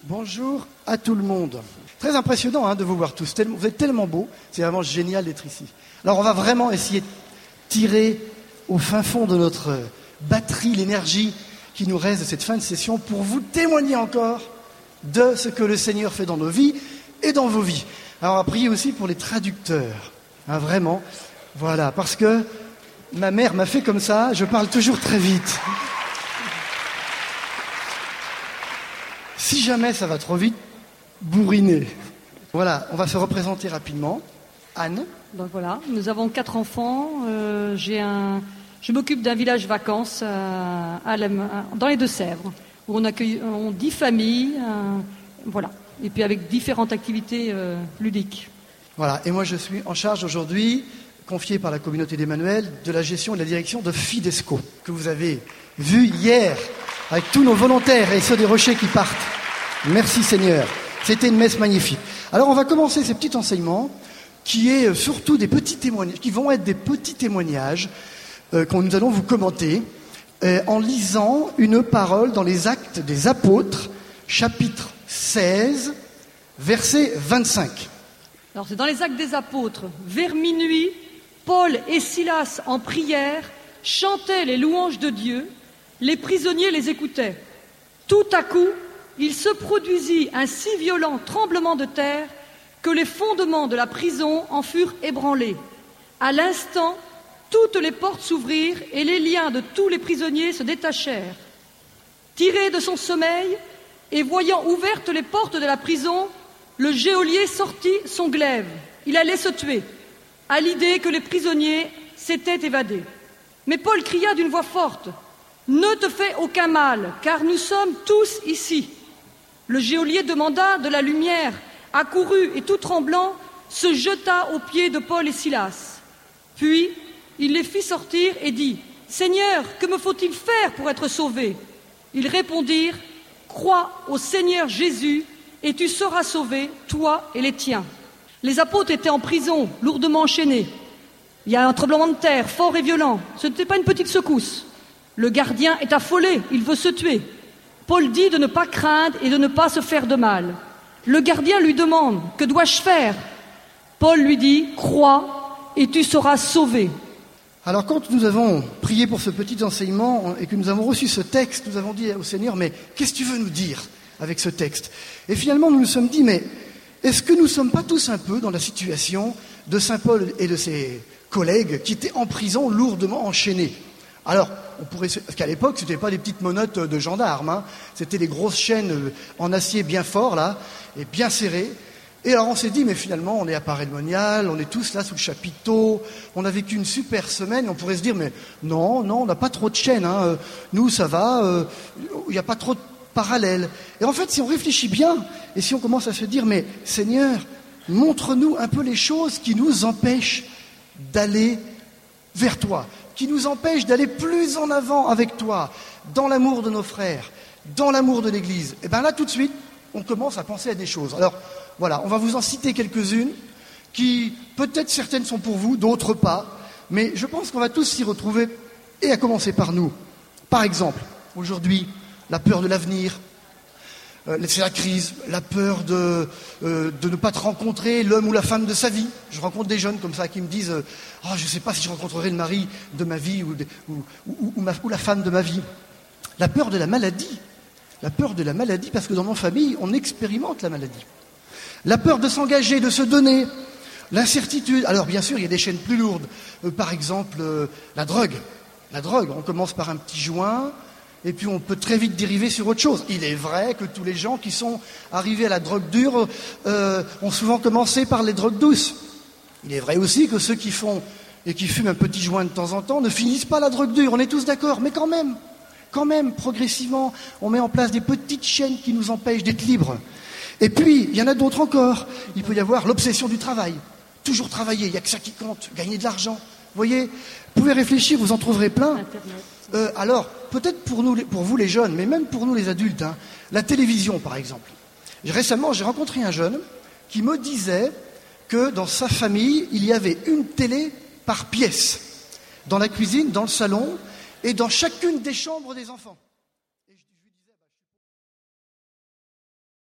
Bonjour à tout le monde. Très impressionnant de vous voir tous. Vous êtes tellement beaux, c'est vraiment génial d'être ici. Alors on va vraiment essayer de tirer au fin fond de notre batterie l'énergie qui nous reste de cette fin de session pour vous témoigner encore de ce que le Seigneur fait dans nos vies et dans vos vies. Alors on va prier aussi pour les traducteurs, vraiment, voilà, parce que ma mère m'a fait comme ça, je parle toujours très vite. Si jamais ça va trop vite, bourrinez. Voilà, on va se représenter rapidement. Anne. Donc voilà, nous avons 4 enfants. Je m'occupe d'un village vacances dans les Deux-Sèvres, où on accueille 10 familles, voilà. Et puis avec différentes activités ludiques. Voilà, et moi je suis en charge aujourd'hui, confié par la communauté d'Emmanuel, de la gestion et de la direction de Fidesco, que vous avez vu hier, avec tous nos volontaires et ceux des rochers qui partent. Merci Seigneur, c'était une messe magnifique. Alors on va commencer ces petits enseignements, qui est surtout des petits témoignages, qui vont être des petits témoignages que nous allons vous commenter, en lisant une parole dans les Actes des Apôtres, chapitre 16, verset 25. Alors c'est dans les Actes des Apôtres, vers minuit, Paul et Silas en prière chantaient les louanges de Dieu, les prisonniers les écoutaient. Tout à coup, il se produisit un si violent tremblement de terre que les fondements de la prison en furent ébranlés. À l'instant, toutes les portes s'ouvrirent et les liens de tous les prisonniers se détachèrent. Tiré de son sommeil et voyant ouvertes les portes de la prison, le geôlier sortit son glaive. Il allait se tuer, à l'idée que les prisonniers s'étaient évadés. Mais Paul cria d'une voix forte : « Ne te fais aucun mal, car nous sommes tous ici. » Le geôlier demanda de la lumière, accourut et tout tremblant, se jeta aux pieds de Paul et Silas. Puis, il les fit sortir et dit : « Seigneur, que me faut-il faire pour être sauvé ?» Ils répondirent : « Crois au Seigneur Jésus, et tu seras sauvé, toi et les tiens. » Les apôtres étaient en prison, lourdement enchaînés. Il y a un tremblement de terre fort et violent. Ce n'était pas une petite secousse. Le gardien est affolé, il veut se tuer. Paul dit de ne pas craindre et de ne pas se faire de mal. Le gardien lui demande : « Que dois-je faire ?» Paul lui dit : « Crois et tu seras sauvé. » Alors quand nous avons prié pour ce petit enseignement et que nous avons reçu ce texte, nous avons dit au Seigneur : « Mais qu'est-ce que tu veux nous dire avec ce texte ?» Et finalement nous nous sommes dit : « Mais est-ce que nous ne sommes pas tous un peu dans la situation de Saint Paul et de ses collègues qui étaient en prison lourdement enchaînés ?» Alors, parce qu'à l'époque, ce n'était pas des petites menottes de gendarmes, c'était des grosses chaînes en acier bien fort, là, et bien serrées. Et alors on s'est dit, mais finalement, on est à Paray-le-Monial, on est tous là sous le chapiteau, on a vécu une super semaine, on pourrait se dire, mais non, on n'a pas trop de chaînes, nous, ça va, il n'y a pas trop de parallèles. Et en fait, si on réfléchit bien, et si on commence à se dire, mais Seigneur, montre-nous un peu les choses qui nous empêchent d'aller vers toi, qui nous empêche d'aller plus en avant avec toi, dans l'amour de nos frères, dans l'amour de l'Église. Et bien là, tout de suite, on commence à penser à des choses. Alors, voilà, on va vous en citer quelques-unes, qui, peut-être certaines sont pour vous, d'autres pas, mais je pense qu'on va tous s'y retrouver, et à commencer par nous. Par exemple, aujourd'hui, la peur de l'avenir, c'est la crise, la peur de ne pas te rencontrer l'homme ou la femme de sa vie. Je rencontre des jeunes comme ça qui me disent « je ne sais pas si je rencontrerai le mari de ma vie ou la femme de ma vie. » La peur de la maladie. La peur de la maladie parce que dans ma famille, on expérimente la maladie. La peur de s'engager, de se donner. L'incertitude. Alors bien sûr, il y a des chaînes plus lourdes. Par exemple, la drogue. La drogue, on commence par un petit joint. Et puis on peut très vite dériver sur autre chose. Il est vrai que tous les gens qui sont arrivés à la drogue dure ont souvent commencé par les drogues douces. Il est vrai aussi que ceux qui font et qui fument un petit joint de temps en temps ne finissent pas la drogue dure. On est tous d'accord, mais quand même, progressivement, on met en place des petites chaînes qui nous empêchent d'être libres. Et puis, il y en a d'autres encore. Il peut y avoir l'obsession du travail. Toujours travailler, il n'y a que ça qui compte, gagner de l'argent. Vous voyez, vous pouvez réfléchir, vous en trouverez plein. Alors, peut-être pour vous les jeunes, mais même pour nous les adultes, la télévision par exemple. Récemment, j'ai rencontré un jeune qui me disait que dans sa famille, il y avait une télé par pièce, dans la cuisine, dans le salon et dans chacune des chambres des enfants.